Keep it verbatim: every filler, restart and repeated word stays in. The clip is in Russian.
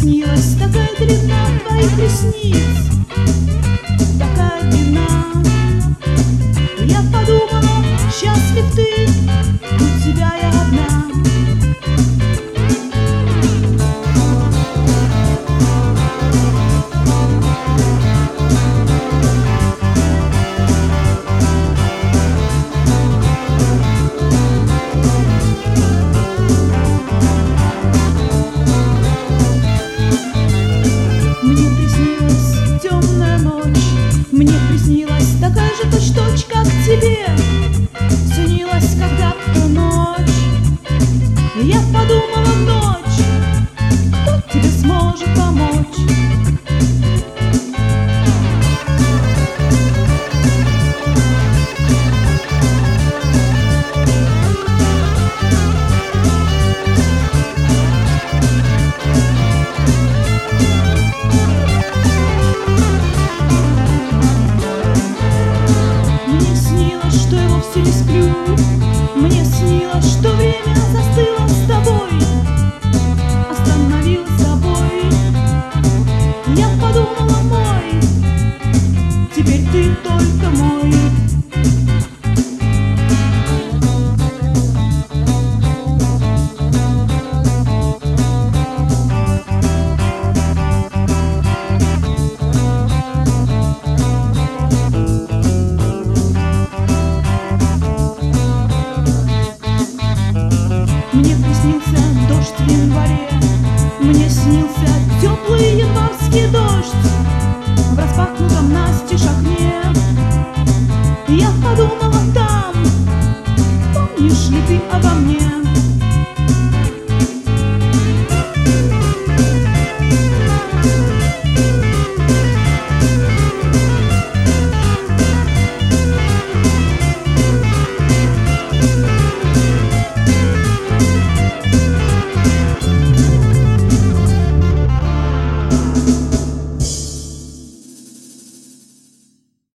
приснилась такая длина твоих ресниц, такая длина. Я подумала, счастлив ты, у тебя я одна. Мне приснилась темная ночь, мне приснилась такая же точь-точь, как тебе снилась когда-то ночь. Я подумала в ночь, кто тебе сможет помочь? Мне снилось, что я вовсе не сплю, мне снилось, что время застыло с тобой, остановилось собой. Я подумала, мой, теперь ты только мой. Мне приснился дождь в январе, мне снился теплый январский дождь в распахнутом настежь окне. Я подумала, да,